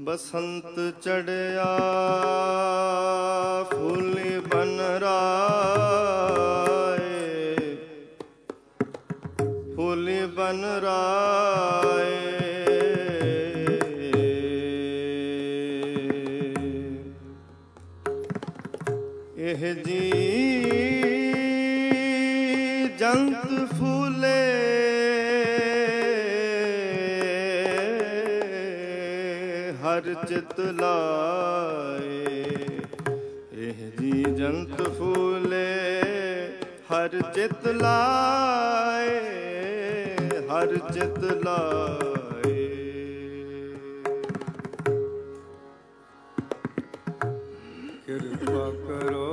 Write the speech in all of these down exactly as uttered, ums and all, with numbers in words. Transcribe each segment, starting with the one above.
बसंत चढ़या फूल बन राए, फूल बन राए। एह जी जंत फूले हर चित लाए। एह जी जंत फूले हर चित लाए, हर चित लाए। कृपा करो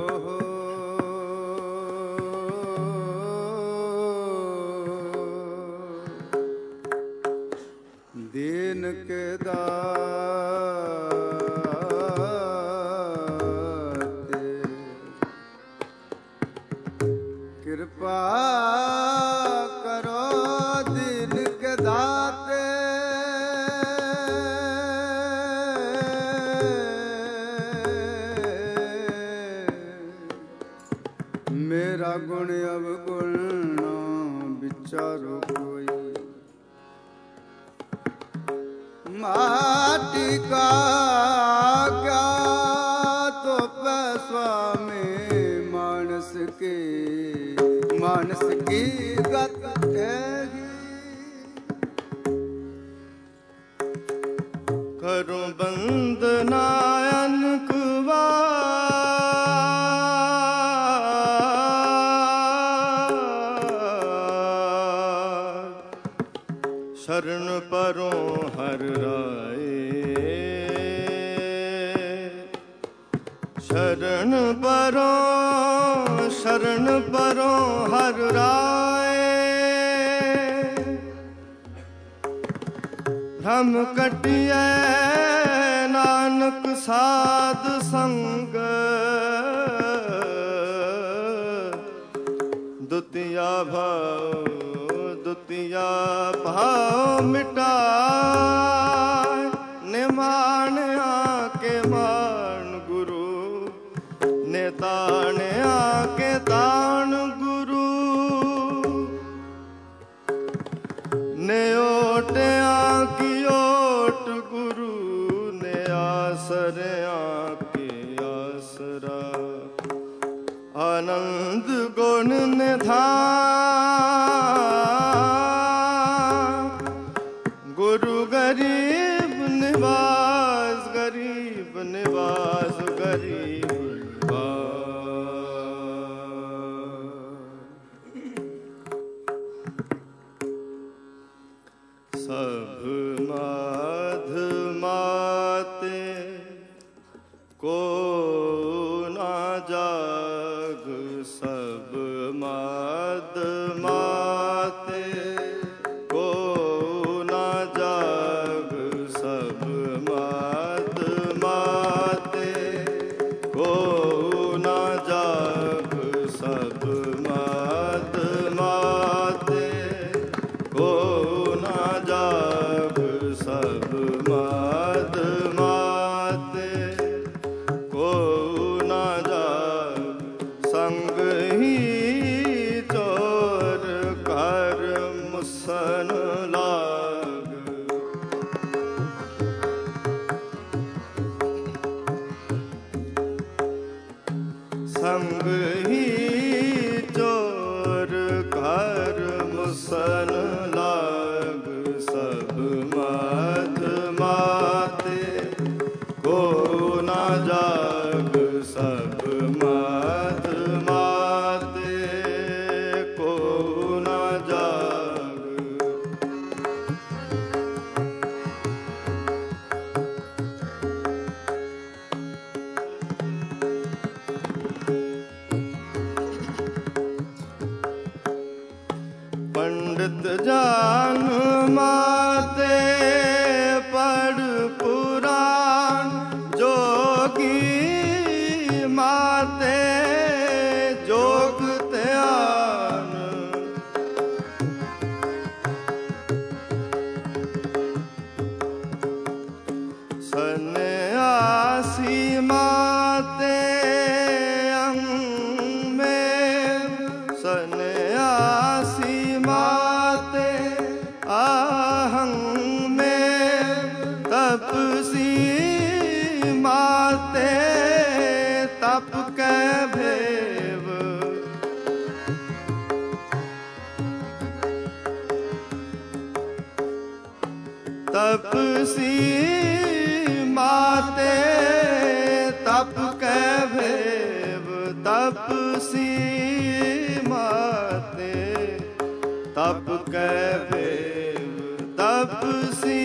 दीन के दाते, कृपा करो दीन के दाते। मेरा गुण अवगुण ना विचारो कोई, माटी का क्या तो स्वामी मानस की, मानस की गत है। करूं बंदनायन कुवा शरण परों हर राए, शरण परों शरण परों हर राए। भ्रम कटिए नानक साध संग, दुतिया भाव दुतिया भाव मिटाए। निमान आके मान गुरु, नेतान आके तान गुरु। ने ओट आकी ओट गुरु, ने आसर आके आसरा। आनंद गुण निधान, गुरु गरीब निवास, गरीब निवास, गरीब निवास। सब माध माते को ना जाग, सब माद माते को ना जाग। सब माद माते को ना जाग, सब माद माते को ना जाग। सब माद माते को ना जाग। संग ही चोर कर मुसन लाग। संग ही चोर कर मुसन लाग। सब मात माते को ना जाग। सब मात माते को ना जाग। पंडित जान माते पढ़ पुराण, जोगी माते जोग ध्यान। सन्यासी माते अंग में, सन्यासी माते आहंग में, तपसी माते तप कै भेव, तपसी माते तप कै भेव, तपसी माते तप कै भेव, तपसी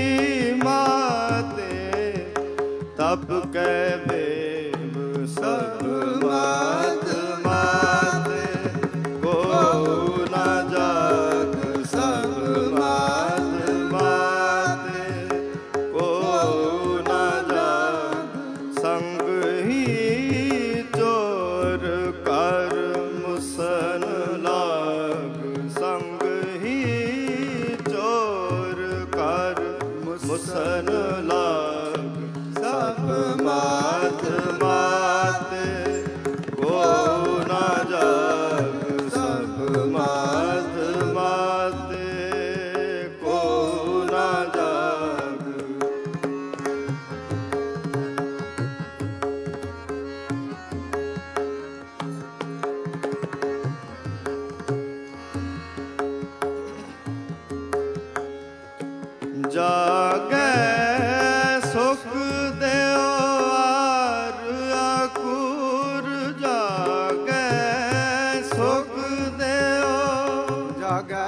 माते तप कै भेव, सब मात माते को न जाग, सब मात माते को न जाग, संग ही चोर कर मुसन लाग, संग ही चोर कर मुसन लाग, सब मात माते को न जाग, सब मात माते को न जाग। जागे सुख देओ आर अकूर, जागे सुख देओ, जागे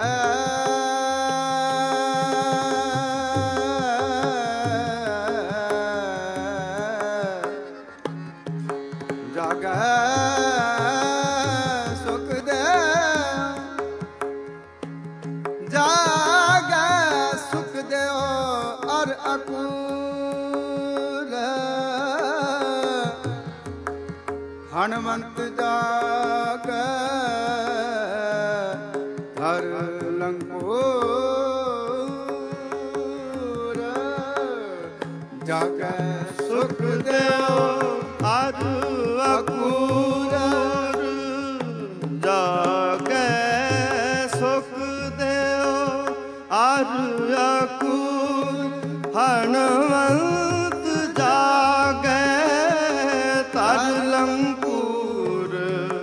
जागे सुख दे, जागे सुख देओ अर अकूल, हनुमंत जागे हर लंगूर, जागे सुख देओ आर अकूर, जागे सुख देओ आर अकूर, हनुमंत जागे तर लंकूर,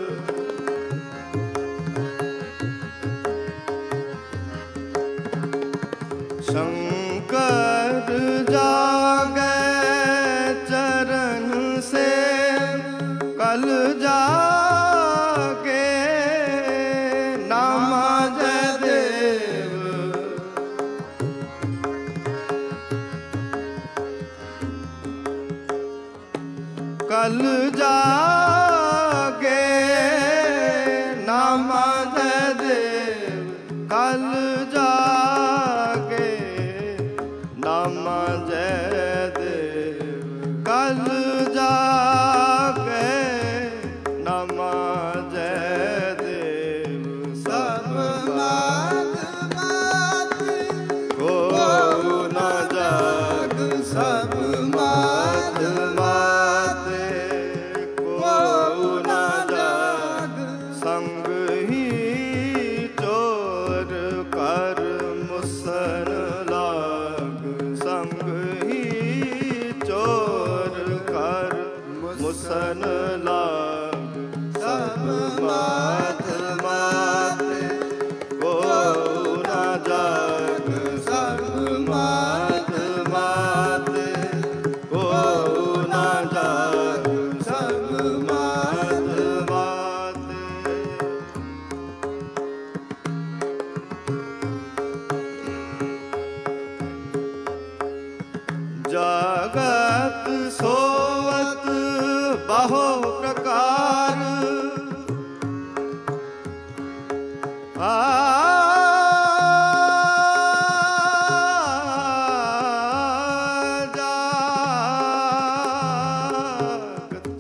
शंकर जागे चरण से कल जागे नाम जय देव, कल जागे नाम जय देव, कल जागे नाम जय देव, कल जागे नाम जय देव, सब मात माते को न जाग, सब मात माते को न जाग, संग ही चोर कर मुसन लाग, संग ही चोर कर मुसन लाग, सब मात माते को न जाग, सब मात माते को न जाग, सब मात माते। जागत सोवत बहु प्रकार, आ जागत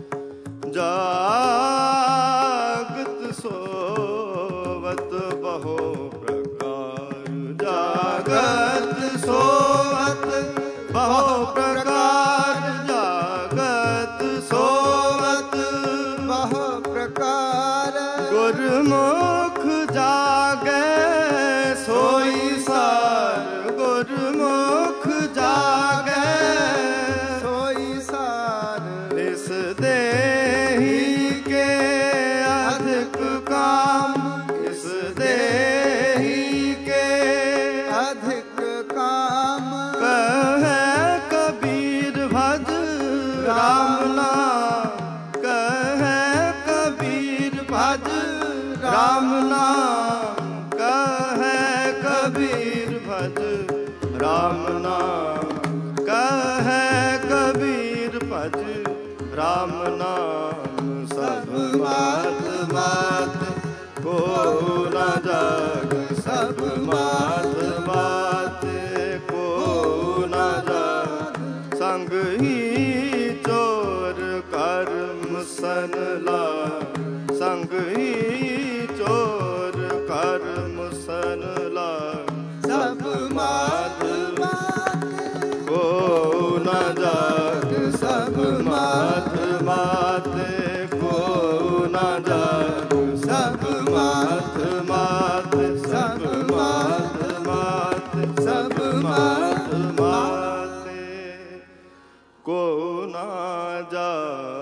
जागत सोवत बहु प्रकार, जागत सोवत बहु ਪ੍ਰਕਾਰ ਜਾਗਤ ਸੋਵਤ ਬਹੁ ਪ੍ਰਕਾਰ ਗੁਰਮੁਖ ਜਾਗੈ ਸੋਈ ਸਾਰ ਗੁਰਮੁਖ ਜਾਗੈ ਸੋਈ ਸਾਰ ਇਸ ਦੇਹੀ ਕੇ ਅਧਿਕ ਕਾਮ ਇਸ ਦੇਹੀ ਕੇ ਅਧਿਕ ਕਾਮ ਕਹੈ ਕਬੀਰ ਭਜ ਰਾਮ ਨਾਮ ਕਹੈ ਕਬੀਰ ਭਜ ਰਾਮ ਨਾਮ ਕਹੈ ਕਬੀਰ ਭਜ ਰਾਮ ਨਾਮ ਕਹੈ ਕਬੀਰ ਭਜ ਰਾਮ ਨਾਮ ਸਭ ਮਾਤ ਮਾਤ ਕੋ ਨ ਜਾਗ ਸਭ ਮਾਤ ਮਾਤ ਕੋ ਨ ਜਾਗ ਸੰਗ ਹੀ ਚੋਰ ਕਰਮ ਸਨ ਲਾ ਸੰਗ ਹੀ ਚੋਰ ਕਰਮ ਸਨ ਲਾ ਸਭ ਮਾਤ ਮਾਤ ਕੋ ਨ ਜਾਗ ਸਭ ਮਾਤ ਮਾਤ ਕੋ ਨ ਜਾਗ ਸਭ ਮਾਤ ਮਾਤ ਸਭ ਮਾਤ ਮਾਤ ਸਭ ਮਾਤ ਮਾਤ ਕੋ ਨ ਜਾਗ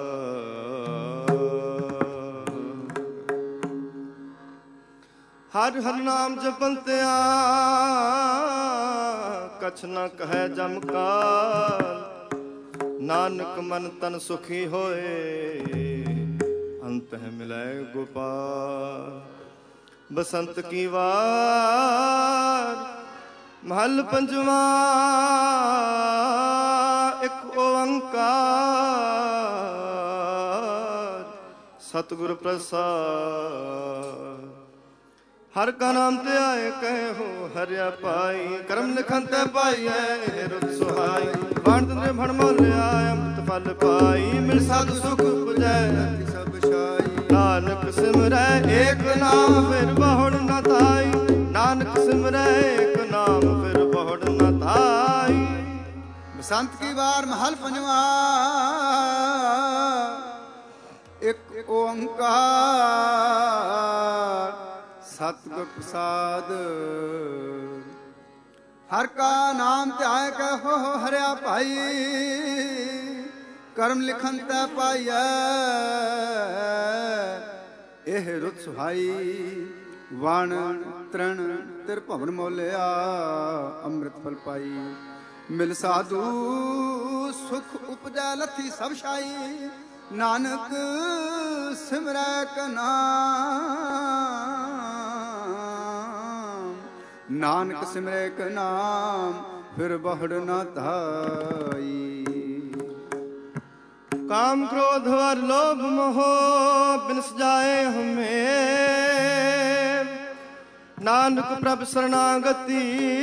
ਹਰ ਹਰ ਨਾਮ ਜਪੰਤਿਆ ਕਛ ਨ ਕਹੈ ਜਮ ਕਾਲ ਨਾਨਕ ਮਨ ਤਨ ਸੁਖੀ ਹੋਏ ਅੰਤ ਹੈ ਮਿਲੈ ਗੋਪਾਲ ਬਸੰਤ ਕੀ ਵਾਰ ਮਹਲ ਪੰਜਵਾ ਇੱਕ ਓੰਕਾਰ ਸਤਿਗੁਰ ਪ੍ਰਸਾਦ ਹਰ ਕਾ ਨਾਮ ਤੇ ਆਏ ਕਹੇ ਹੋ ਹਰਿਆ ਪਾਈ ਕਰਮ ਲਿਖਨ ਤੇ ਪਾਈਐ ਇਹ ਰੁਤ ਸੁਹਾਈ ਵੰਡ ਦਿੰਦੇ ਭਣ ਮੋਲਿਆ ਅੰਮ੍ਰਿਤ ਫਲ ਪਾਈ ਮਿਲ ਸਾਧ ਸੁਖ ਪੁਜੈ ਸਭ ਛਾਈ ਨਾਨਕ ਸਿਮਰੈ ਏਕ ਨਾਮ ਫਿਰ ਬਹੁੜ ਨ ਧਾਈ ਨਾਨਕ ਸਿਮਰੈ ਏਕ ਨਾਮ ਫਿਰ ਬਹੁੜ ਨ ਧਾਈ ਬਸੰਤ ਕੀ ਵਾਰ ਮਹਲ ਪੰਜਵਾ ਇੱਕ ਓੰਕਾਰ ਸਤਿਗੁਰ ਪ੍ਰਸਾਦ ਹਰ ਕਾ ਨਾਮ ਧਿਆਇ ਕੈ ਹੋ ਹਰਿਆ ਭਾਈ ਕਰਮ ਲਿਖਨ ਤੈ ਪਾਈਐ ਇਹ ਰੁਤ ਸੁਹਾਈ ਵਣ ਤ੍ਰਣ ਤਿਰ ਭਵਨ ਮੋਲਿਆ ਅੰਮ੍ਰਿਤ ਫਲ ਪਾਈ ਮਿਲ ਸਾਧੂ ਸੁਖ ਉਪਜੈ ਲਥੀ ਸਭ ਛਾਈ ਨਾਨਕ ਸਿਮਰੈ ਕ ਨਾਮ ਨਾਨਕ ਸਿਮਰੈ ਕ ਨਾਮ ਫਿਰ ਬਹੁੜ ਨ ਧਾਈ काम क्रोध वर लोभ मोह बिनस जाए हमें नानक प्रभ शरणागति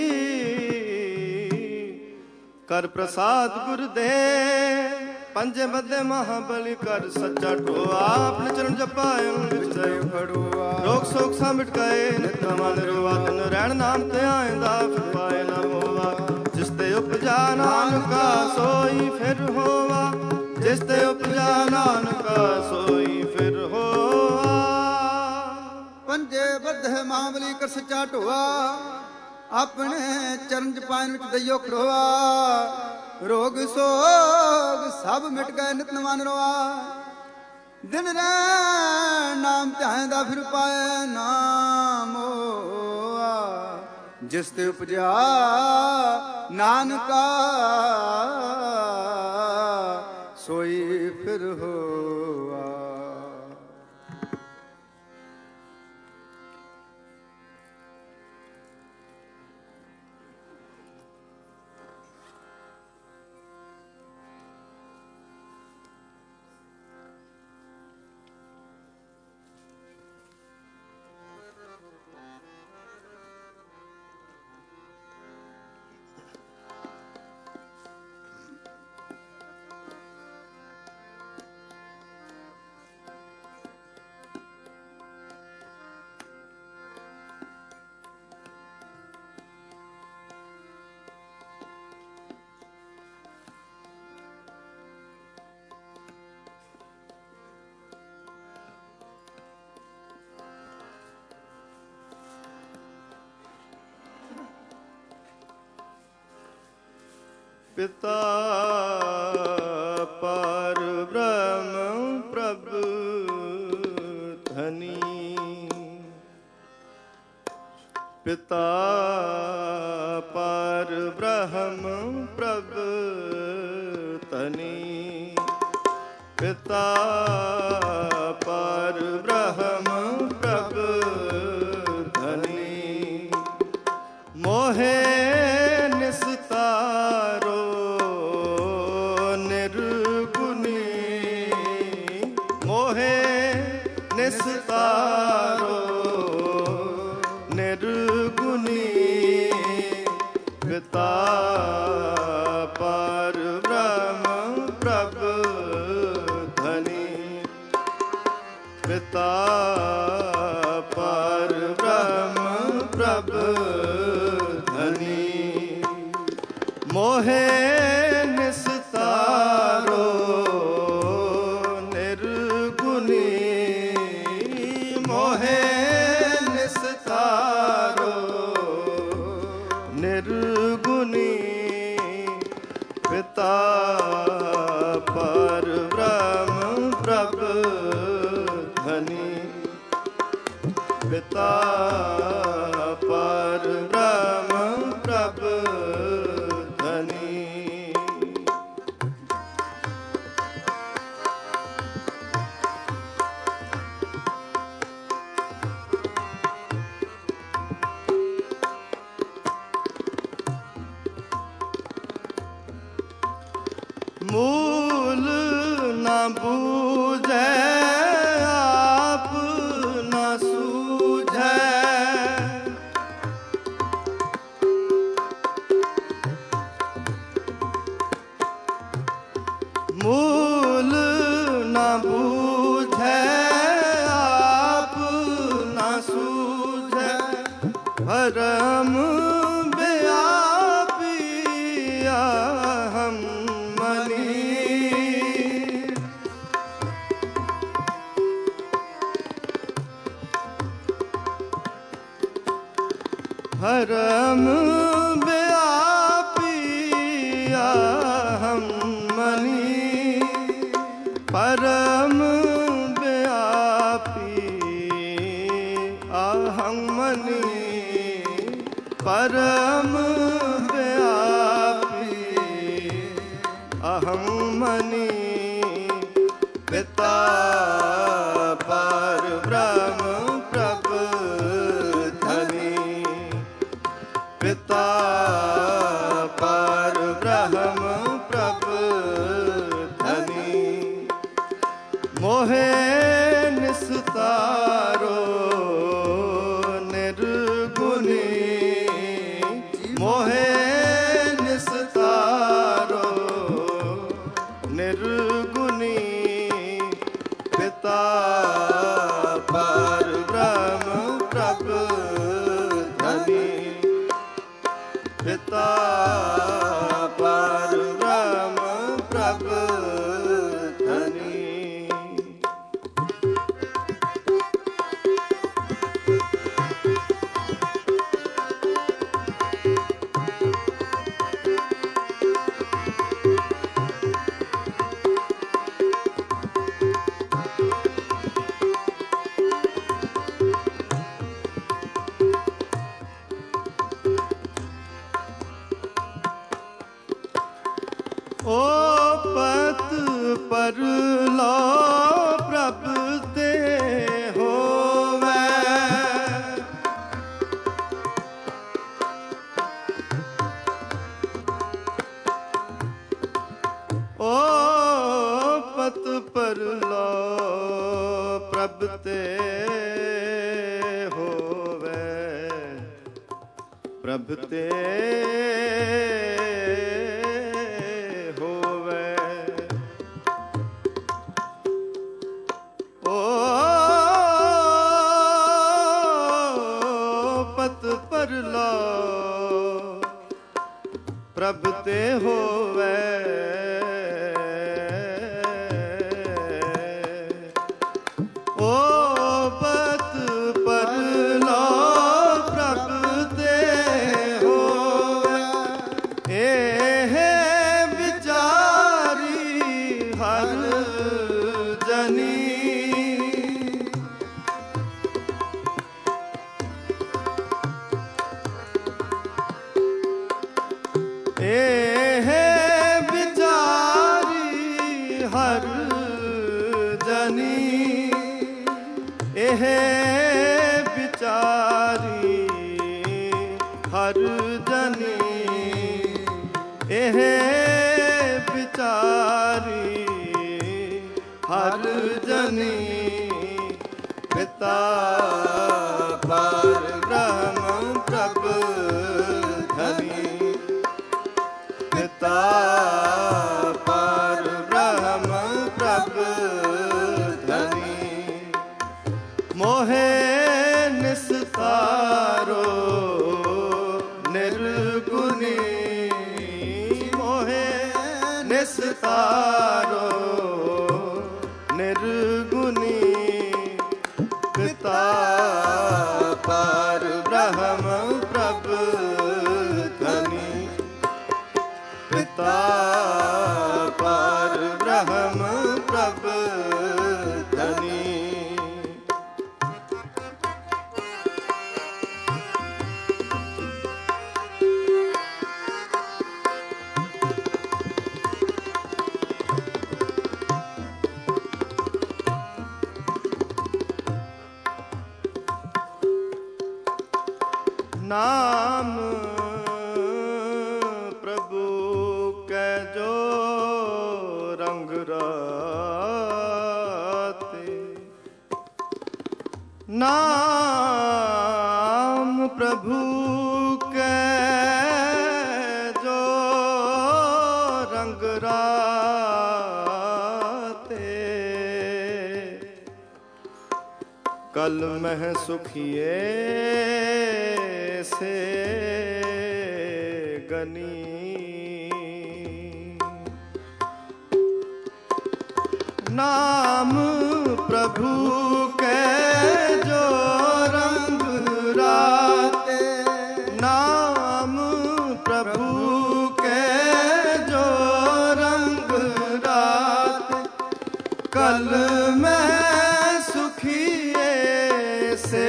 कर प्रसाद गुरुदे पंजे बदे महाबली कर सच्चा टोआ अपने चरण जपाए विजय खड़ुआ रोग शोक सा मिट गए नित मन रोआ तन रहन नाम ते आएंदा फिर पाए न मोवा जिस ते उपजा नानका सोई फिर होवा जिस ते उपजा नानका सोई फिर होआ ਪੰਜੇ ਬੱਧੇ ਮਾਮਲੀ ਕਰ ਸੱਚਾ ਢੋਆ ਆਪਣੇ ਚਰਨ ਚ ਪਾਇਨ ਵਿੱਚ ਦਈਓ ਖੜੋਆ ਰੋਗ ਸੋਗ ਸਭ ਮਿਟ ਗਏ ਨਿਤ ਨਵਾਨ ਰੋਆ ਦਿਨ ਰਹਿ ਨਾਮ ਧਿਆਇਂਦਾ ਫਿਰ ਪਾਏ ਨਾਮ ਹੋਆ ਜਿਸ ਤੇ ਉਪਜਿਆ ਨਾਨਕਾ ਸੋਈ ਫਿਰ ਹੋਆ पिता पर ब्रह्म प्रभु धनी। पिता पर ब्रह्म प्रभु धनी। पिता पर ब्रह्म प्रभु धनी। मोहे निस्तारो निर्गुणी। मोहे निस्तारो निर्गुणी। पिता पर ब्रह्म प्रभु धनी। पिता पर ब्रह्म प्रभु धनी। मोहे निस्तारो निर्गुणी। मोहे निस्तारो निर्गुणी। पिता पर ब्रह्म प्रभु धनी। पिता पर ब्रह्म प्रभु धनी। मूल न बूझे आप न सूझे। मूल न बूझे आप न सूझे। भरम व्यापिया हम मनी। भरम व्यापिया हम मनी। परम व्यापी अहं मनी। परम व्यापी अहं मनी। पिता पर ब्रह्म प्रभु धनी। पिता पर ब्रह्म प्रभु धनी। मोहे निस्तारो निर्गुणी। मोहे निस्तारो निर्गुणी। पिता पर ब्रह्म प्रभु धनी। पिता पर ब्रह्म प्रभु धनी। ओ पत पर लो प्रभु ते होवे। ओ पत पर लो प्रभु ते होवे। प्रभु ते प्रभु ते होवे। ओ पत पर लो प्रभु ते होवे। ए ਨਿਸਤਾਰੋ ਨਿਰਗੁਣੀ ਪਿਤਾ ਪਰ ਬ੍ਰਹਮ ਪ੍ਰਭ ਧਨੀ ਪਿਤਾ ਪਰ ਬ੍ਰਹਮ ਪ੍ਰਭ ਧਨੀ ਨਾਮ ਪ੍ਰਭੂ ਕੈ ਜੋ ਰੰਗ ਰਾਤੇ ਨਾਮ ਪ੍ਰਭੂ ਕੈ ਜੋ ਰੰਗ ਰਾਤੇ ਕਲ ਮਹਿ ਸੁਖੀਏ ਸੇ ਗਨੀ ਨਾਮ ਪ੍ਰਭੂ ਕੈ ਜੋ ਰੰਗ ਰਾਤੇ ਨਾਮ ਪ੍ਰਭੂ ਕੈ ਜੋ ਰੰਗ ਰਾਤੇ ਕਲ ਮੈਂ ਸੁਖੀਏ ਸੇ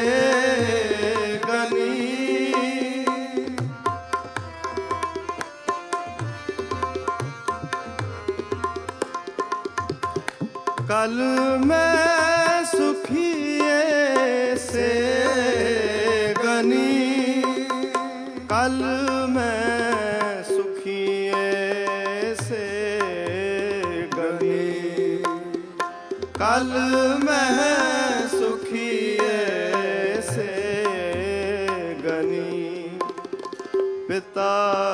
ਕਲ ਮੈਂ ਸੁਖੀਏ ਸੇ ਗਨੀ ਕਲ ਮੈਂ ਸੁਖੀਏ ਸੇ ਗਨੀ ਕਲ ਮੈਂ ਸੁਖੀਏ ਸੇ ਗਨੀ ਪਿਤਾ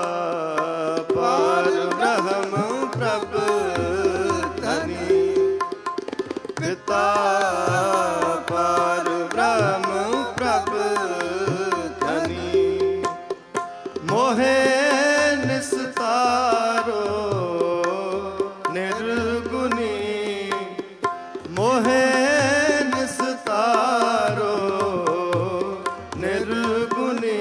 ਪਰ ਬ੍ਰਹਮ ਪ੍ਰਭ ਧਨੀ ਪਿਤਾ ਪਰ ਬ੍ਰਹਮ ਪ੍ਰਭ ਧਨੀ ਮੋਹਿ ਨਿਸਤਾਰੋ ਨਿਰਗੁਣੀ ਮੋਹਿ ਨਿਸਤਾਰੋ ਨਿਰਗੁਣੀ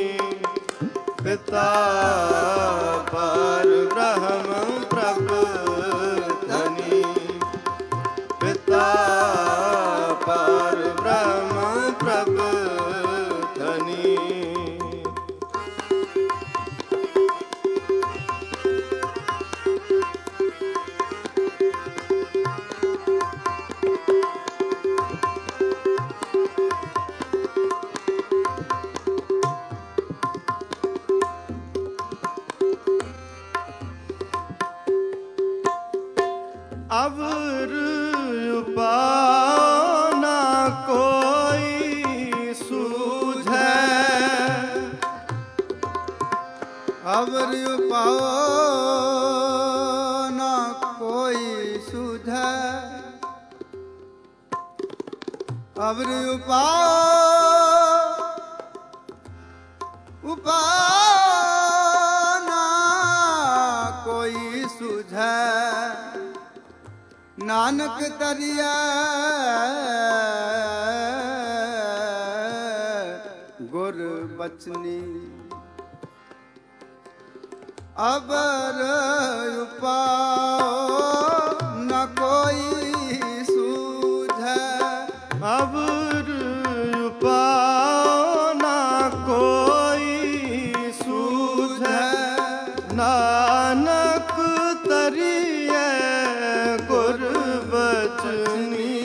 ਪਿਤਾ ਪਰ ਬ੍ਰਹਮ ਪ੍ਰਭ ਧਨੀ ਪਿਤਾ ਪਰ ਬ੍ਰਹਮ ਪ੍ਰਭ ਧਨੀ ਅਵਰ ਉਪਾਉ ਨਾ ਕੋਈ ਸੂਝੈ ਅਵਰ ਉਪਾਉ ਨਾ ਕੋਈ ਸੂਝੈ ਅਵਰ ਉਪਾਉ ਉਪਾਉ ਨਾ ਕੋਈ ਸੂਝੈ ਨਾਨਕ ਤਰੀਐ ਗੁਰ ਬਚਨੀ ਅਵਰ ਉਪਾਉ ਨ ਕੋਈ ਸੂਝੈ ਅਵਰ ਉਪਾਉ ਨ ਕੋਈ ਸੂਝੈ ਨਾਨਕ ਤਰੀਐ ਗੁਰ ਬਚਨੀ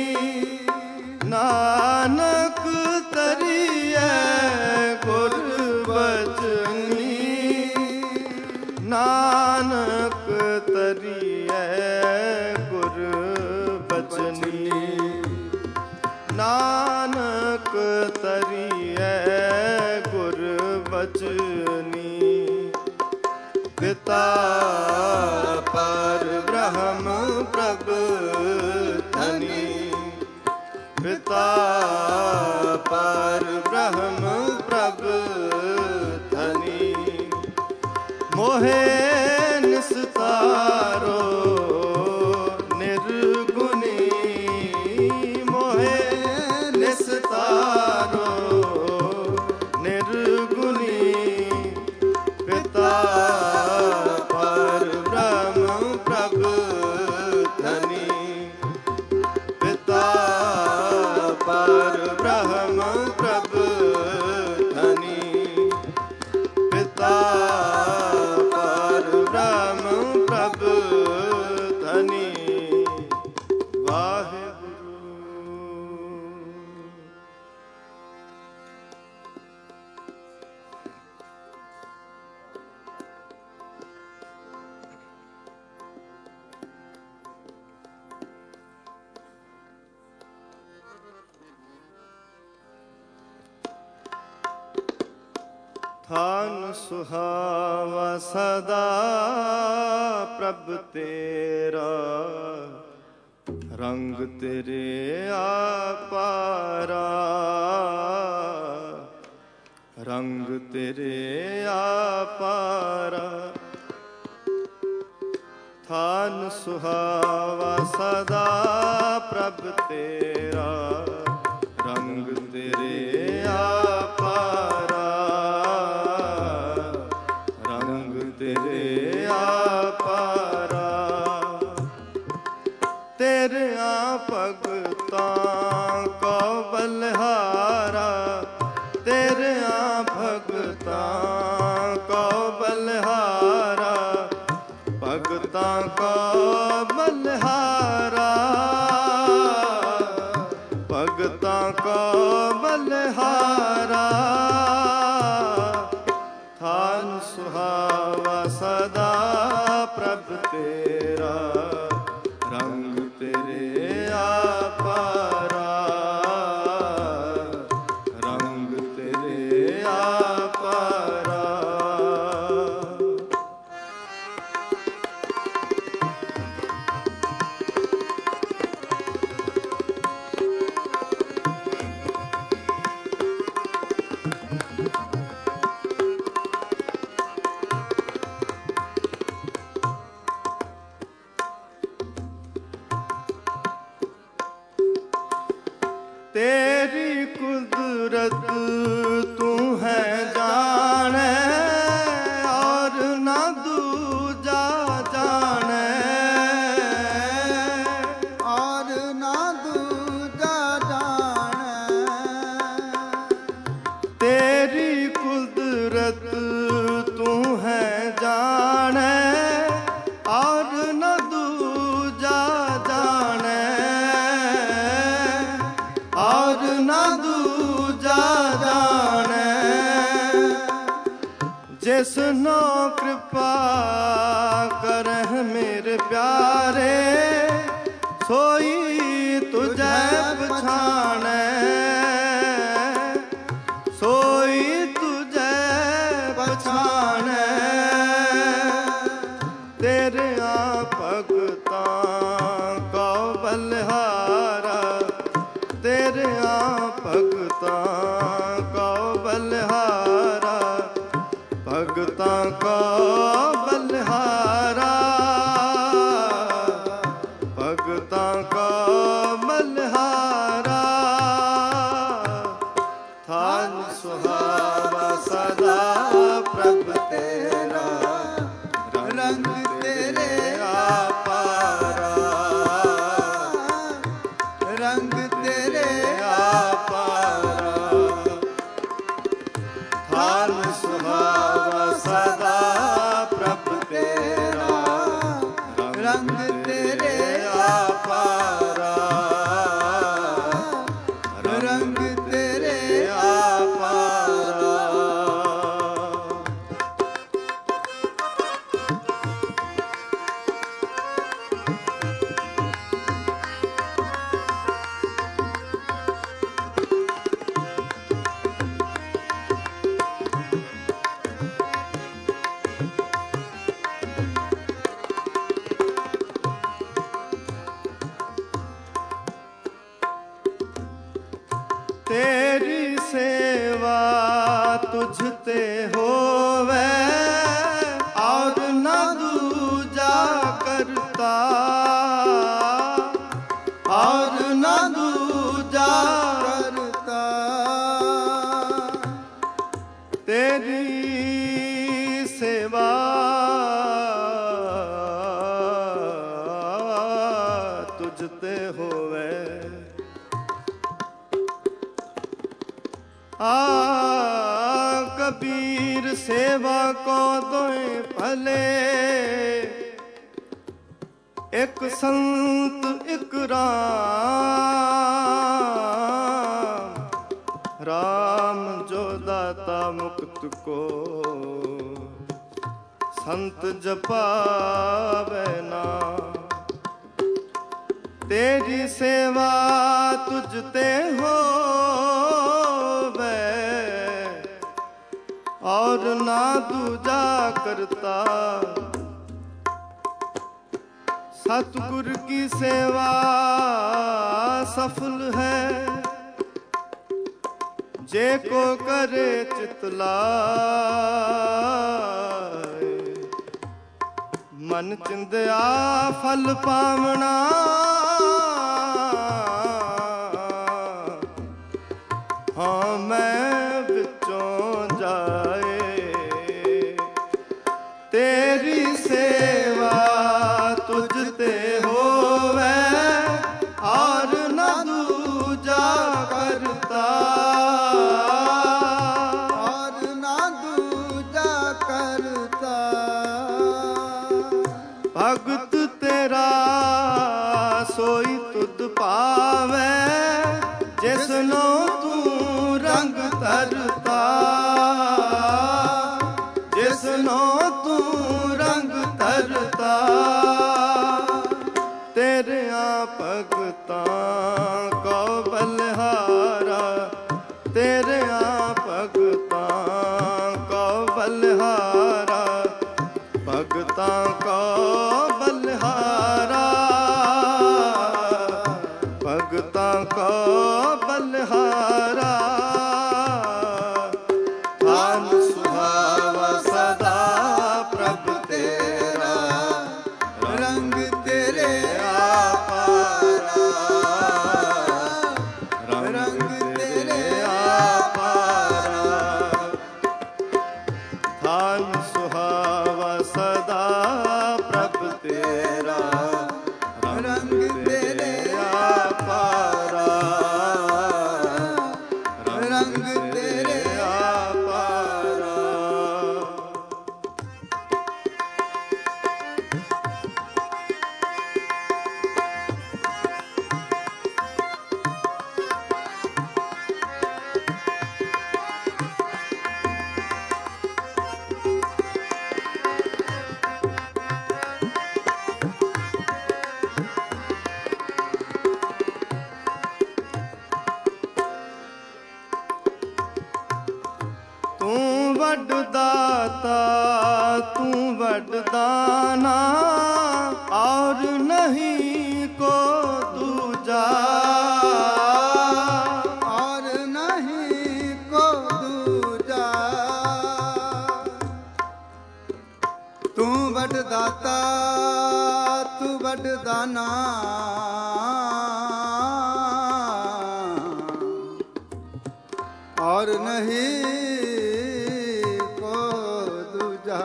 ਨਾਨਕ ਤਰੀਐ ਗੁਰ ਬਚਨੀ ਨਾਨਕ ਤਰੀਐ ਗੁਰ ਬਚਨੀ ਨਾਨਕ ਤਰੀਐ ਗੁਰ ਬਚਨੀ ਪਿਤਾ ਪਰ ਬ੍ਰਹਮ ਪ੍ਰਭ ਧਨੀ ਪਿਤਾ ਪਰ ਬ੍ਰਹਮ ਪ੍ਰਭ ਧਨੀ ਮੋਹਿ ਨਿਸਤਾਰੋ ਥਾਨ ਸੁਹਾਵਾ ਸਦਾ ਪ੍ਰਭ ਤੇਰਾ, ਰੰਗ ਤੇਰੇ ਆਪਾਰਾ, ਰੰਗ ਤੇਰੇ ਆਪਾਰਾ। ਥਾਨ ਸੁਹਾਵਾ ਸਦਾ ਪ੍ਰਭ ਤੇਰਾ, ਰੰਗ ਤੇਰੇ ਆਪਾਰਾ, ਰੰਗ ਤੇਰੇ ਆਪਾਰਾ। ਤੇਰਿਆਂ ਭਗਤਾਂ ਕੋ ਬਲਿਹਾਰਾ, ਤੇਰਿਆਂ ਭਗਤਾਂ ਕੋ ਬਲਿਹਾਰਾ, ਭਗਤਾਂ ਕੋ ਬਲਿਹਾਰਾ, ਭਗਤਾਂ ਕੋ ਬਲਿਹਾਰਾ। ਥਾਨ ਸੁਹਾਵਾ ਸਦਾ ਪ੍ਰਭ ਤੇਰਾ, ਰੰਗ ਤੇਰੇ ਆਪਾਰਾ, ਰੰਗ ਤੇਰੇ ਆਪਾਰਾ। तेरी कुदरत तू है जाने, और ना दूजा जाने, और ना दूजा जाने। तेरी कुदरत तू है जाने, और न दूजा जाने, और न दूजा जाने। जिसनो कृपा करह मेरे प्यारे, सोई तुझे पछाने, सोई तुझे पछाने। तेरिया भगतां को बलिहारा, तेरिया भगतां को बलिहारा, भगतां को बलिहारा, भगतां को बलिहारा। थान सुहावा सदा प्रभ तेरा, रंग तेरे आपरा, रंग तेरे आपरा। थान सुहावा सदा प्रभ तेरा, रंग तेरे आपरा, रंग तेरे आपरा। तेरी सेवा तुझते होवे, और न दूजा करता, और न दूजा करता। तेरी सेवा तुझते होवे, आ कबीर सेवा को दोए भले, एक संत एक राम, राम जो दाता मुक्त को, संत जपावे ना। तेरी सेवा तुझते होवे, और ਦੂਜਾ ਕਰਤਾ। सतगुर की सेवा सफल है, जे को करे चित लाए। मन चिंदया फल पावना, हाँ मैं विचों जाए। तेरी सेवा तुझ ते होवे और न दूजा करता, और न दूजा करता। भगत तेरा सोई तुध पावे, जिसनो तू रंग तरता, जिसनो तू रंग तरता। तेरिया भगतां को बलिहारा, तेरिया भगतां को बलिहारा, भगतां को बलिहारा, भगतां को बलिहारा। थान सुहावा सदा प्रभ तेरा, रंग तेरे रंग तेरे आपारा। थान सुहावा सदा प्रभ तेरा, रंग तेरे आपारा, रंग तेरे आपारा। तू वड दाता तू वड दाना, और नहीं को दूजा, और नहीं को दूजा। तू बड़ दाता तू बड़ दाना, और नहीं को दूजा।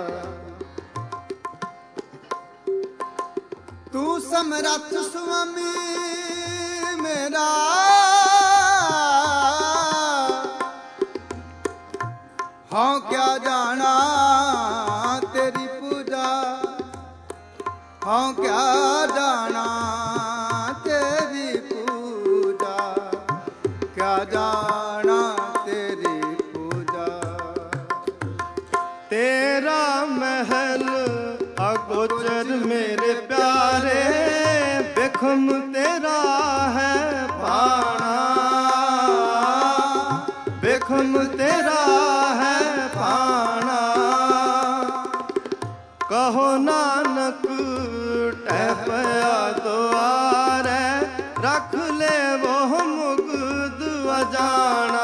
तू समरथ स्वामी मेरा, हाँ क्या जाना तेरी पूजा, हाँ क्या जाना तेरी पूजा, क्या जाना तेरी पूजा। तेरा महल अगोचर मेरे प्यारे, बिखम तेरा है पाना, बिखम तेरा है पाना। कहो नानक टह पया द्वारे, रख ले वो मुग्ध अजाना,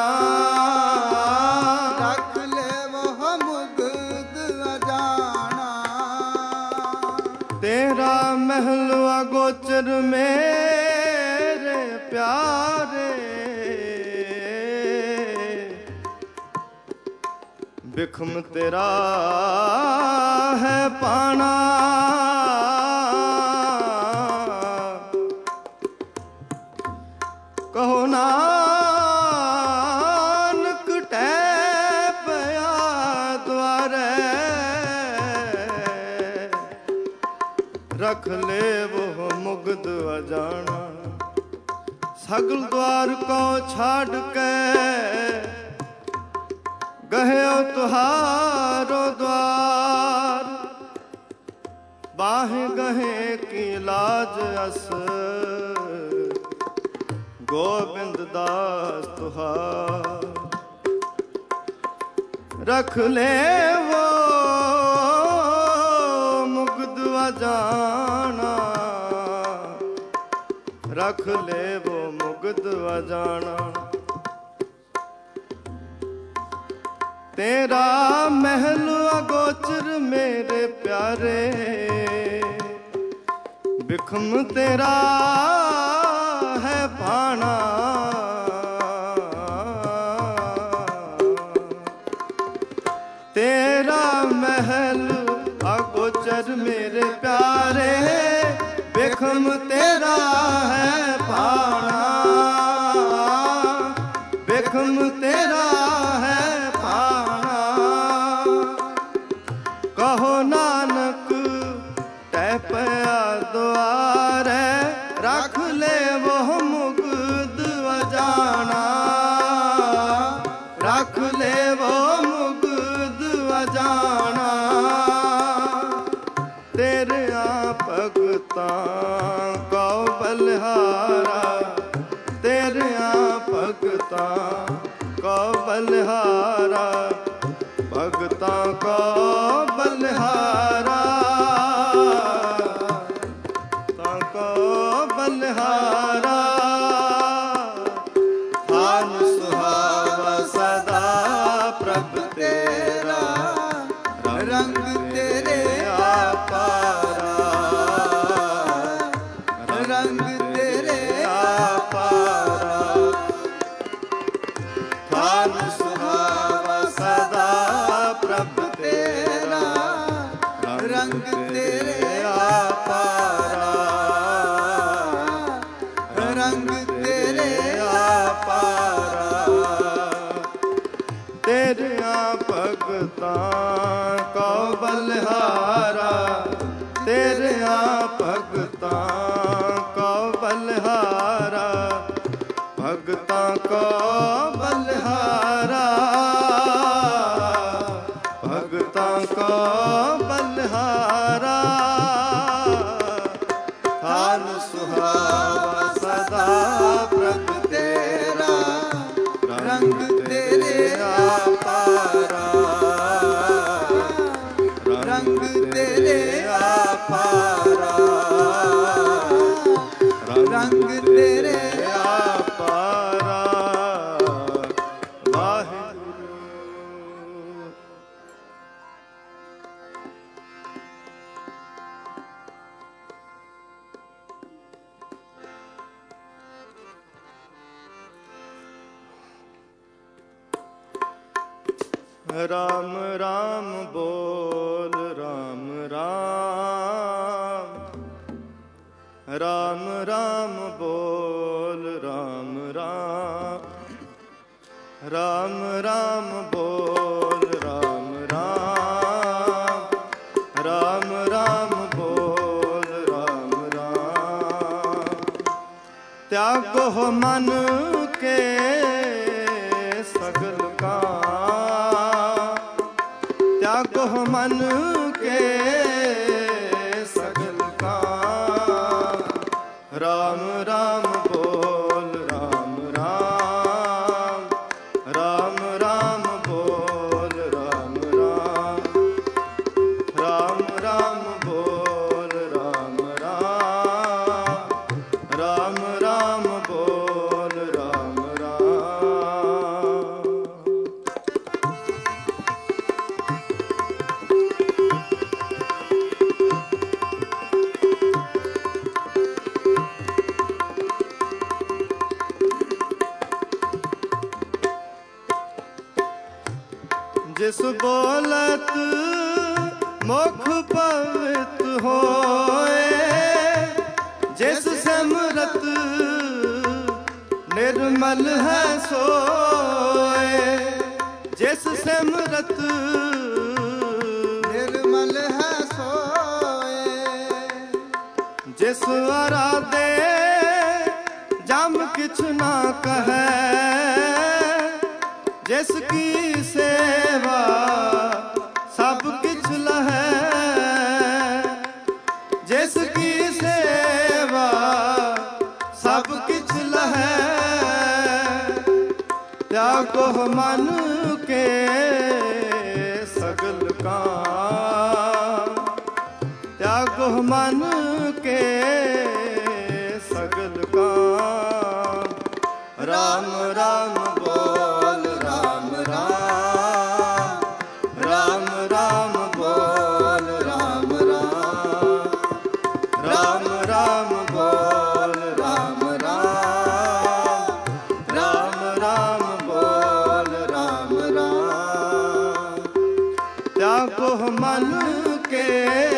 रख ले वह मुग्ध अजाना। तेरा महल अगोचर मेरे प्यारे, बिखम तेरा है पाना। कहो नानक टह पया द्वारे, रख ले वो मुग्ध अजाना। सगल द्वार को छाड़ के गहे तुहारो द्वार, बाहें गहे की लाज अस, गोविंद दास तुहार। रख ले वो रख ले वो मुग्ध अजाना। तेरा महल अगोचर मेरे प्यारे, बिखम तेरा है भाना। तेरा महल अगोचर मेरे प्यारे, बिखम तेरा है भाना। बिखम तेरा है भाना। कहो नानक टह पया द्वारे, रख ले वो मुग्ध अजाना। रख ले वो मुग्ध अजाना। तेरे भगतां को बलिहारा, तेरे भगतां को बलिहारा, भगतां को बलिहारा, ताको बलिहारा। हान सुहावा सदा प्रभ तेरा, रंग तेरे आपारा। रंग तेरे आपारा। थान सुहावा सदा प्रभ तेरा, रंग तेरे आपारा। रंग तेरे आपारा। तेरे भगतां को बलिहारा, तेरे भगतां को बलिहारा, भगतां को बलिहारा, भगतां को बलिहारा। थान सुहावा सदा प्रभ तेरा, रंग तेरे आपारा। रंग तेरे आपारा। रंग तेरे आपारा। वाहिगुरु। राम राम बोल राम राम, राम राम बोल राम राम, राम राम बोल राम राम, राम राम बोल राम राम। त्यागो मन के सगल काम, त्यागो मन के सगल काम। राम राम बोल राम राम, राम राम बोल राम राम, राम राम बोल राम राम, राम राम बोल राम राम। जिस बोलत मुख पवित्र होए, जिस सिमरत निर्मल है सोए, जिस सिमरत निर्मल है सोए। जिस आराधे जम किछ ना कहे, जिसकी सेवा सब किछ लहै, जिसकी सेवा सब किछ लहै। त्यागो मन के सगल काम, त्यागो मन के सगल काम। ਰਾਮ ਰਾਮ ਬੋਲ ਰਾਮ ਰਾਮ, ਰਾਮ ਰਾਮ ਬੋਲ ਰਾਮ ਰਾਮ, ਰਾਮ ਰਾਮ ਬੋਲ ਰਾਮ ਰਾਮ, ਰਾਮ ਰਾਮ ਬੋਲ ਰਾਮ ਰਾਮ। ਤਿਆਗੋ ਮਨ ਕੇ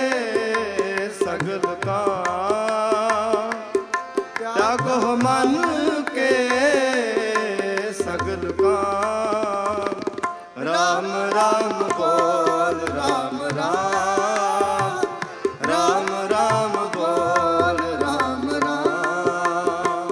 ਸਗਲ ਕਾਮ, ਤਿਆਗੋ ਮਨ ਕੇ ਸਗਲ ਕਾਮ, ਰਾਮ ਰਾਮ ਬੋਲ ਰਾਮ ਰਾਮ, ਰਾਮ ਰਾਮ ਬੋਲ ਰਾਮ ਰਾਮ।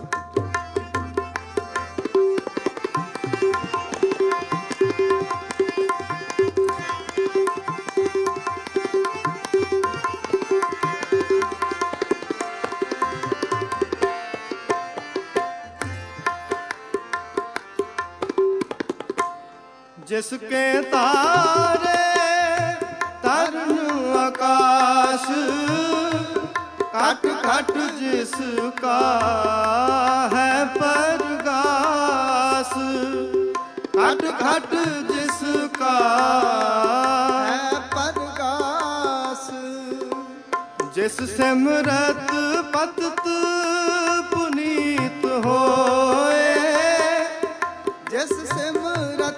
जिसके तारे तरन आकाश, काट काट जिसका है परगास, काट काट जिसका ਹੈ ਪਰਗਾਸ। जिस सिमरत पतत पुनीत होए, ਜਿਸ ਸਿਮਰਤ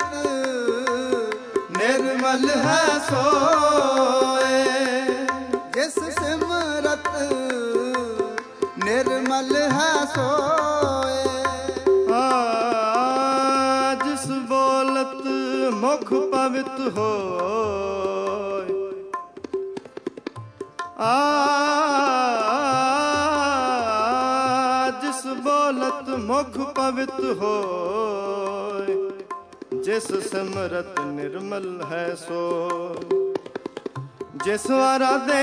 निर्मल है सोए, ਜਿਸ ਸਿਮਰਤ ਨਿਰਮਲ ਹੈ ਸੋਏ। आ, जिस बोलत मुख पवित होए, आ, जिस बोलत मुख पवित होए, जिस सिमरत निर्मल है सो, जिस वारा दे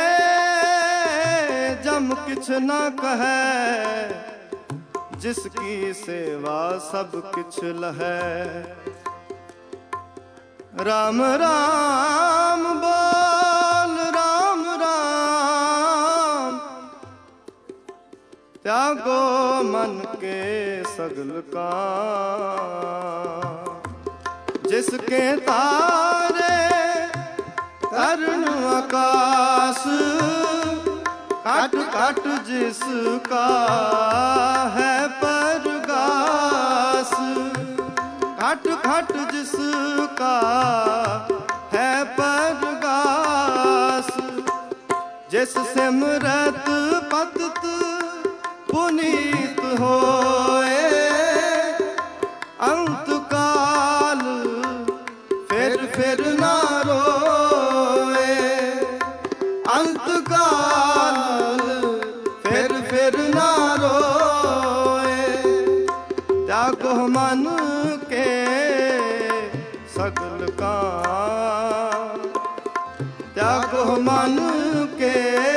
जम किछ न कहे, जिसकी सेवा सब किछ लहै। राम राम बोल राम राम, त्यागो मन के सगल काम, जिसके तारे तरन आकाश, काट काट जिसका है परगास, काट काट जिसका है परगास, जिस सिमरत पतत पुनीत होए, अंत काल फिर फिर ना रोए, अंत काल फिर फिर ना रोए। त्यागो मन के सगल काम, त्यागो मन के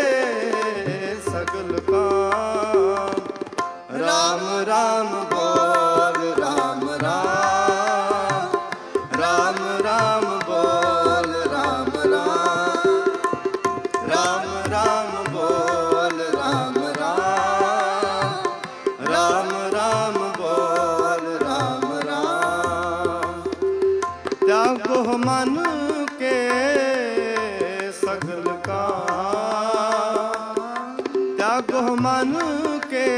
सगल काम, राम राम बोल राम राम, राम राम बोल राम राम, राम राम बोल राम राम, राम राम बोल राम राम। त्यागो मन के सगल काम, त्यागो मन के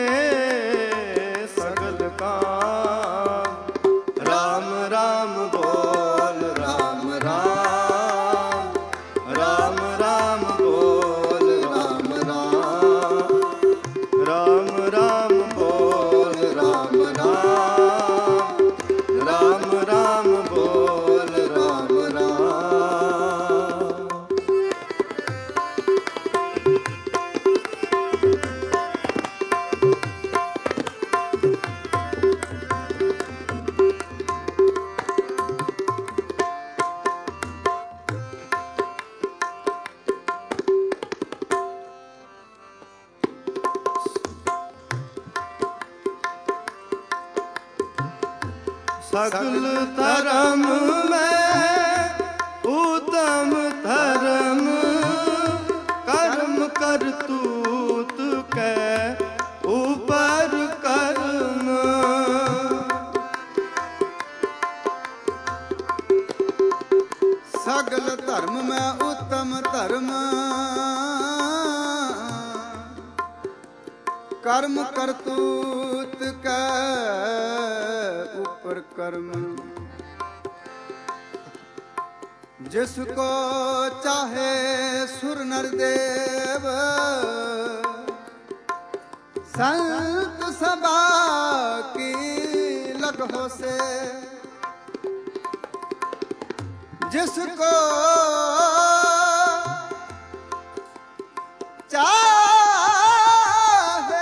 सगल काम, राम राम बोल राम राम, राम राम बोल राम राम, राम राम बोल राम राम, राम राम बोल राम राम। सगल धर्म में उत्तम धर्म, कर्म करतूत के ऊपर कर्म। ਕਰਮ ਕਰਤੂਤ ਕੈ ਉਪਰ ਕਰਮ, ਜਿਸ ਕੋ ਚਾਹੇ ਸੁਰ ਨਰ ਦੇਵ, ਸੰਤ ਸਭਾ ਕੀ ਲਗ ਹੋਸੇ। जिस को चाहे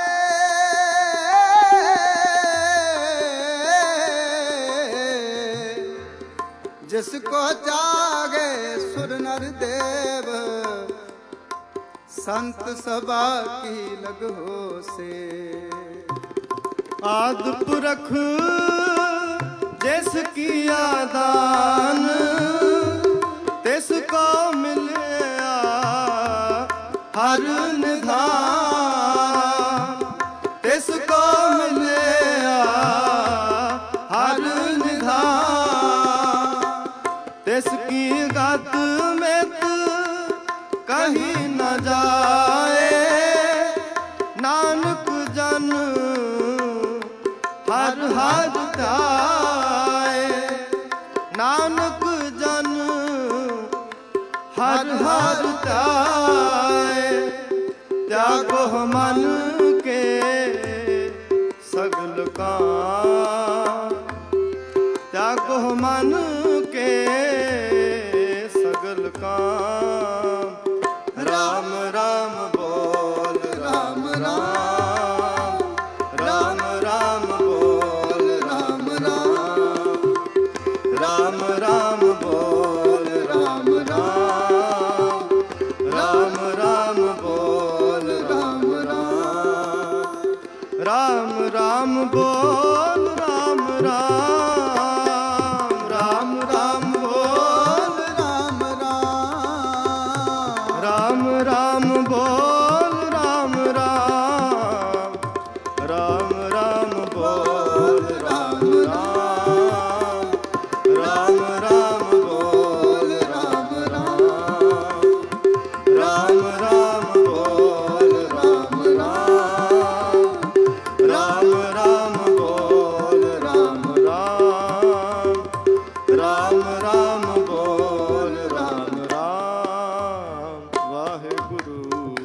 जिसको जागे सुर नर देव, संत सभा की लग हो से। आदि पुरख जिसकी आदान, तिसको मिलया हर निधान, तिसको मिलया हर निधान। तिसकी गत मित कहीं न जाए, नानक जन हर हर ध्याए। नानक जन हर हर ध्याए। त्यागो मन के सगल काम, त्यागो मन के सगल काम। राम राम बोल राम राम, राम राम बोल राम राम, राम राम बोल राम राम, राम राम बोल राम राम, राम राम बोल राम राम, राम राम बोल राम राम, राम राम बोल राम राम, राम राम बोल राम राम, राम राम बोल राम राम, राम राम बोल राम राम, राम राम बोल राम राम, राम राम बोल राम राम। वाहेगुरु।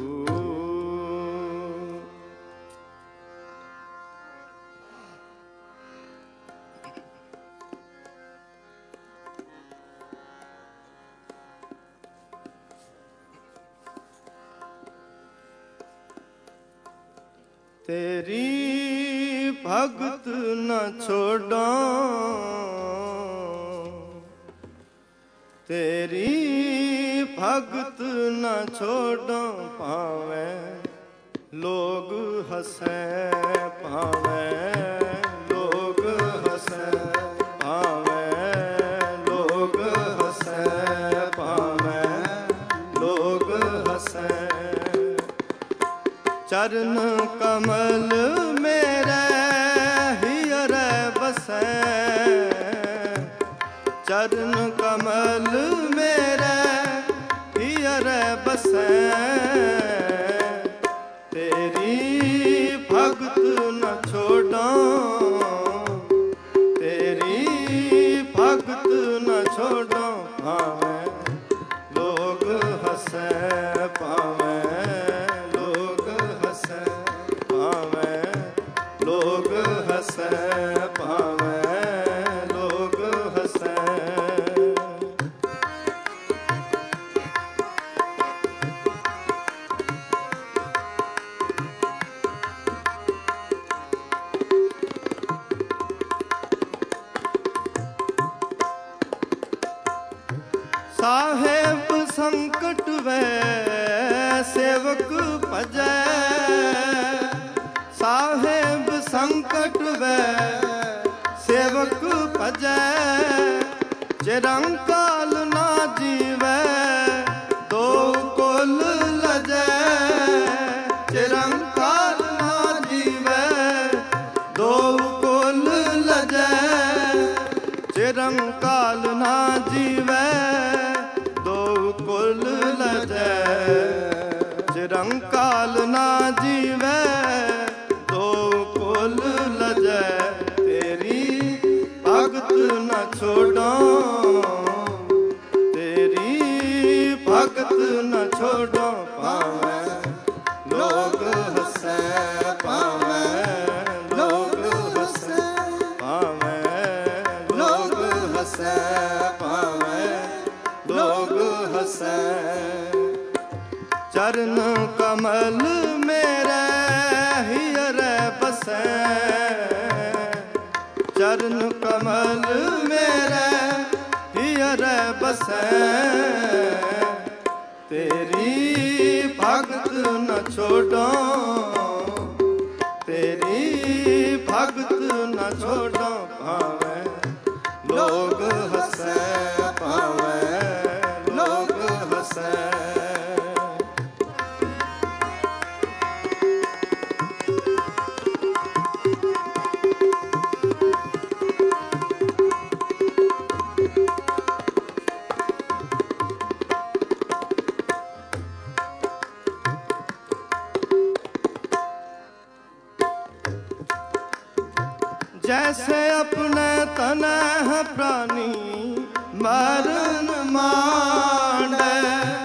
तेरी भगत न छोड़ा, तेरी भगत न छोड़ा। पावे लोग हंसे, पावे लोग हंसे, पावे लोग हंसे, पावे लोग हंसे। चरण कमल मेरे हियर बसे, चरण कमल मेरे हियर बसे। तेरी भगत न छोड़ा, तेरी भगत न छोड़ा। पावे लोग हंसे, पावे लोग हंसे, पावे लोग हंसे, पावे लोग हंसे। साहेब संकट वे सेवक भजै, साहेब संकट वे सेवक भजै। चिरंकाल ना जीवै दो कुल लजै, चिरंकाल ना जीवै दो कुल लजै। चिरंकाल ना जीवै दो कुल लजै, चिरंकाल ना जीवै ਹਸੈ ਭਾਵੇਂ ਲੋਗ ਹਸੈ ਭਾਵੇਂ ਲੋਗ ਹਸੈ ਭਾਵੇਂ ਲੋਗ ਹਸੈ ਚਰਨ ਕਮਲ ਮੇਰੇ ਹਿਯਰੇ ਬਸੈ ਚਰਨ ਕਮਲ ਮੇਰੇ ਹਿਯਰੇ ਬਸੈ ਤੇਰੀ ਭਗਤ ਨ ਛੋਡਾਂ ਤੇਰੀ ਭਗਤ ਨ ਛੋਡਾਂ ਭਾਵੇਂ ਲੋਗ ਹਸੈ ਭਾਵੇਂ ਲੋਗ ਹਸੈ जैसे अपने तन है प्राणी मरण मांडे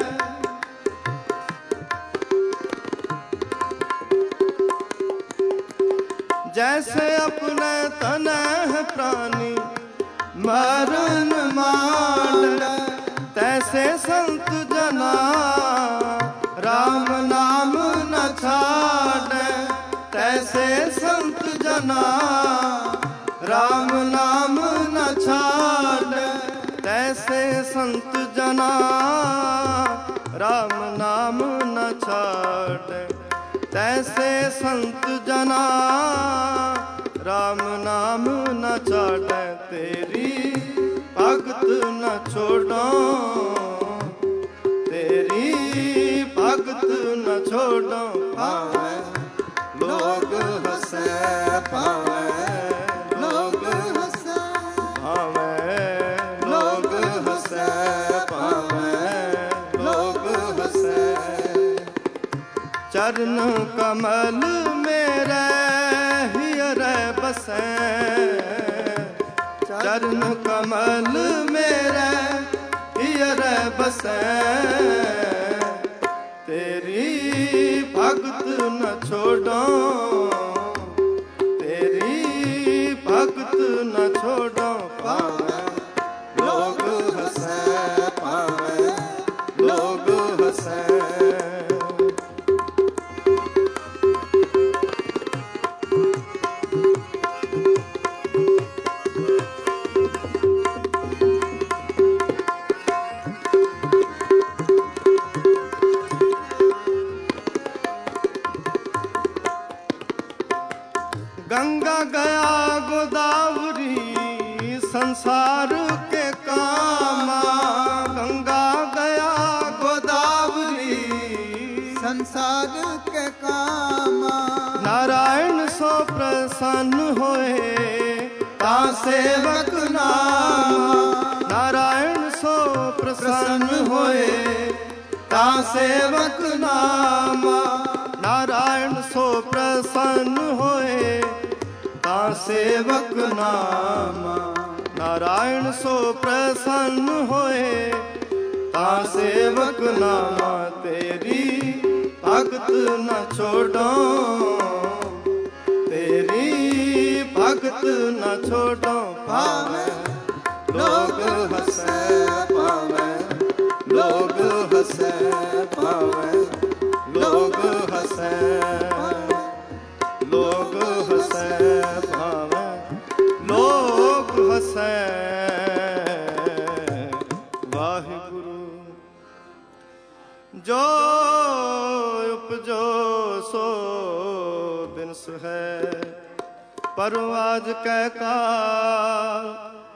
जैसे अपने तन है प्राणी मरण मांडे तैसे संत जना राम नाम न छाड़े तैसे संत जना राम नाम न छाड़ तैसे संत जना राम नाम न छाड़ तैसे संत जना राम नाम न छाड़ तेरी भगत न छोड़ो तेरी भगत न छोड़ो भावें लोग हंसे भावें चरण कमल मेरे हियरे बसै चरण कमल मेरे हियरे बसै तेरी भगत न छोड़ो तेरी भगत न छोड़ो पावे लोग हंसै पावे लोग हंसै गंगा गया गोदावरी संसार के कामा गंगा गया गोदावरी संसार के कामा नारायण सो प्रसन्न होए ता सेवक नामा नारायण सो प्रसन्न होए ता सेवक नामा नारायण सो प्रसन्न होए ता सेवक नामा नारायण सो प्रसन्न होए ता सेवक नामा तेरी भगत न छोड़ो तेरी भगत न छोड़ो पावे लोग हंसे पावे लोग हंसे पावे लोग हंसे लोग हंसे भावे लोग हंसे वाहिगुरु जो उपजो सो बिनस है पर आज कै काल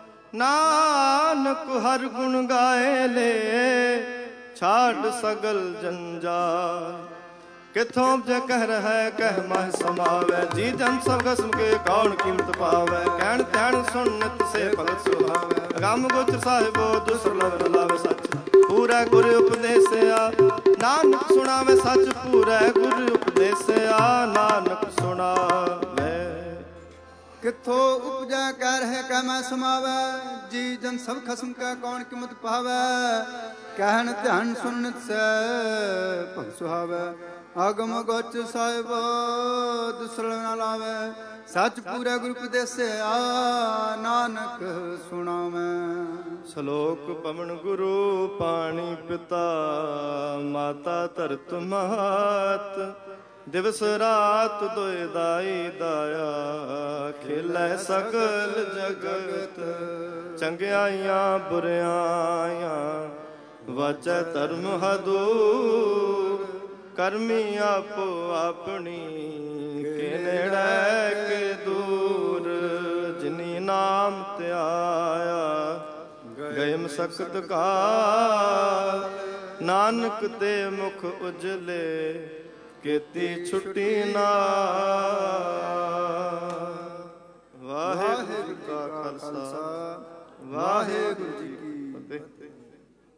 नानक हर गुण गाए ले छाड़ सगल जंजाल किथों जे कह रहा कह मह समावे जी जन सब कसम के कौन कीमत पावे कहन ध्यान सुन नित से भगत सुभावे गम गोचर साहिबो दुसरलव लावे सच पूरा गुरु उपदेश आ नानक सुनावे सच पूरा गुरु उपदेश आ नानक सुनावे किथों उपजा कह रहे कह मैं समावे जी जन सब खसम का कौन कीमत पावे कहन ध्यान सुन नित से भगत सुहावे ਆਗਮ ਗੋਚ ਸਾਹਿਬ ਦੁਸਲ ਨਾ ਲਾਵੇ, ਸੱਚ ਪੂਰੇ ਗੁਰੂ ਉਪਦੇਸਿਆ ਨਾਨਕ ਸੁਣਾਵੇਂ। ਸ਼ਲੋਕ ਪਵਨ ਗੁਰੂ ਪਾਣੀ ਪਿਤਾ, ਮਾਤਾ ਧਰਤ ਮਾਤ, ਦਿਵਸ ਰਾਤ ਦੁਇ ਦਾਈ ਦਾਇਆ, ਖੇਲੇ ਸਗਲ ਜਗਤ। ਚੰਗਿਆਈਆਂ ਬੁਰਿਆਈਆਂ ਵਾਚੈ ਧਰਮ ਹਦੂਰ, ਕਰਮੀ ਆਪੋ ਆਪਣੀ ਕੇ ਨੇੜੇ ਕੇ ਦੂਰ। ਜਿਨੀ ਨਾਮ ਧਿਆਇਆ ਗਏ ਮਸਕਤ ਕਾਲ, ਨਾਨਕ ਤੇ ਮੁਖ ਉਜਲੇ ਕੀਤੀ ਛੁੱਟੀ ਨਾਲ।